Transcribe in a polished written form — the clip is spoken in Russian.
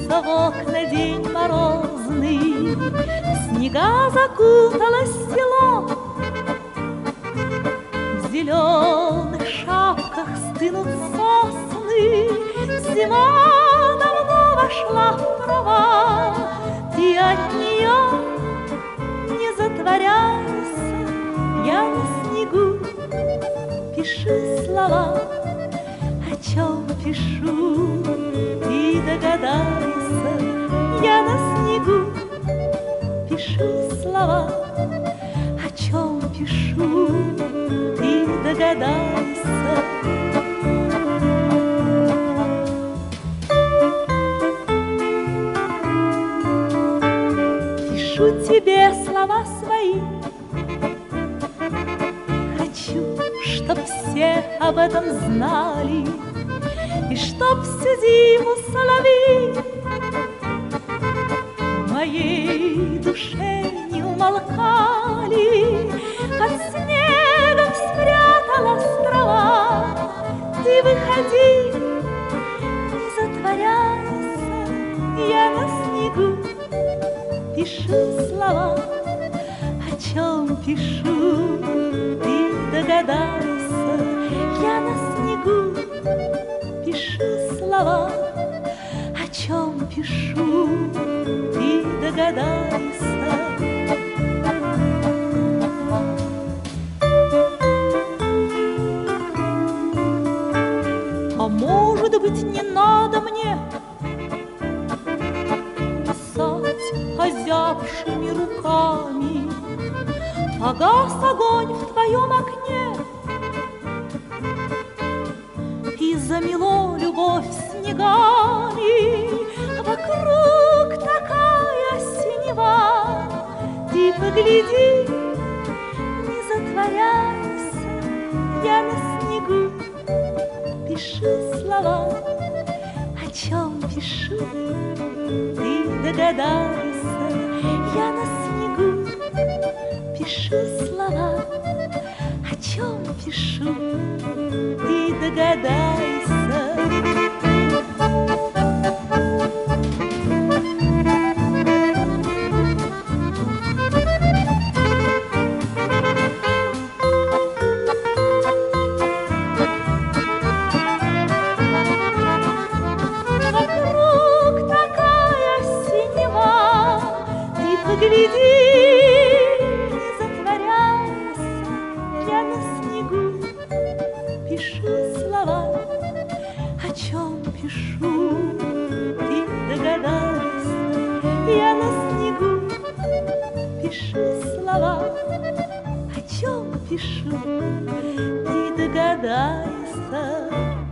Стучится в окна день морозный, в снега закуталось село. В зеленых шапках стынут сосны, зима давно вошла в права. Ты от нее не затворяйся, я на снегу пишу слова. О чем пишу, ты догадайся, я на снегу пишу слова. О чем пишу, ты догадайся. Пишу тебе слова свои, хочу, чтоб все об этом знали, и чтоб всю зиму соловьи в моей душе не умолкали. Под снегом спряталась трава, ты выходи, не затворяйся, я на снегу пишу слова. О чем пишу, ты догадайся, я на снегу пишу слова. О чем пишу, ты догадайся. А может быть, не надо мне писать озябшими руками? Погас огонь в твоем окне, и замело любовь снегами. Вокруг такая синева, ты погляди, не затворяйся, я на снегу пишу слова. О чем пишу, ты догадайся, я на снегу пишу слова. О чем пишу, ты догадайся. Вокруг такая синева, ты погляди, не затворяйся, я на снегу пишу слова. О чем пишу, ты догадайся, я на снегу пишу слова. О чем пишу, ты догадайся.